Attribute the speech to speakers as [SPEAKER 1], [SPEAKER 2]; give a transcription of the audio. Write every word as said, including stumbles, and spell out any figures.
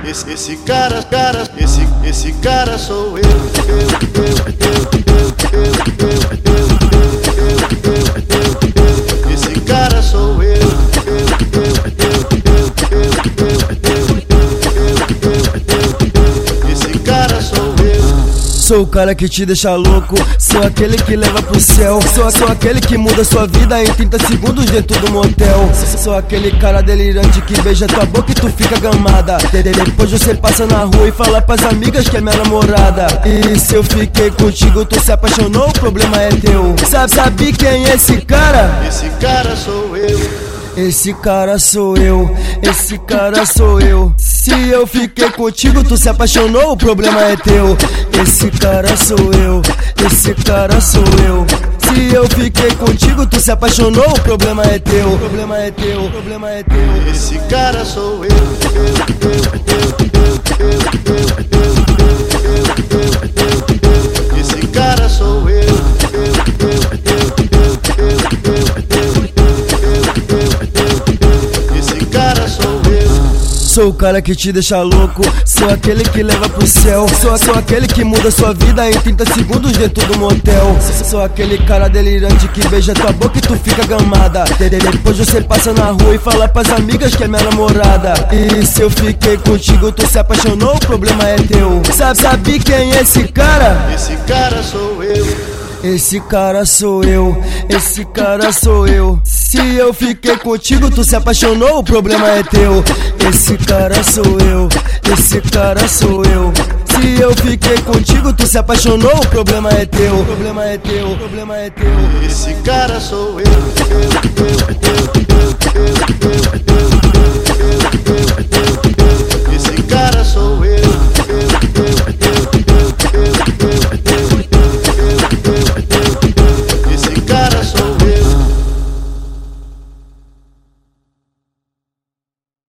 [SPEAKER 1] Esse, esse cara, cara, esse, esse cara sou eu. Eu, eu, eu, eu, eu, eu, eu, eu. Esse cara sou eu. Eu, eu, eu, eu, eu. Esse cara sou eu.
[SPEAKER 2] Sou o cara que te deixa louco, sou aquele que leva pro céu. Sou, sou aquele que muda sua vida em trinta segundos dentro do motel. Sou aquele cara delirante que beija tua boca e tu fica gamada. Depois você passa na rua e fala pras amigas que é minha namorada. E se eu fiquei contigo, tu se apaixonou, o problema é teu. Sabe, sabe quem é esse cara?
[SPEAKER 1] Esse cara sou eu.
[SPEAKER 2] Esse cara sou eu, esse cara sou eu. Se eu fiquei contigo, tu se apaixonou, o problema é teu. Esse cara sou eu, esse cara sou eu. Se eu fiquei contigo, tu se apaixonou, o problema é teu. O problema é teu, o problema é teu.
[SPEAKER 1] Esse cara sou eu. Eu, eu, eu, eu, eu, eu. Esse cara sou eu. Esse cara sou eu.
[SPEAKER 2] Sou o cara que te deixa louco, sou aquele que leva pro céu. Sou, sou aquele que muda sua vida em trinta segundos dentro do motel. Sou aquele cara delirante que beija tua boca e tu fica gamada. Depois você passa na rua e fala pras amigas que é minha namorada. E se eu fiquei contigo, tu se apaixonou, o problema é teu. Sabe, sabe quem é esse cara?
[SPEAKER 1] Esse cara sou eu.
[SPEAKER 2] Esse cara sou eu, esse cara sou eu. Se eu fiquei contigo, tu se apaixonou, o problema é teu. Esse cara sou eu, esse cara sou eu. Se eu fiquei contigo, tu se apaixonou, o problema é teu. O problema é teu, o problema é teu.
[SPEAKER 1] Esse cara sou eu. Eu, eu, eu, eu, eu, eu.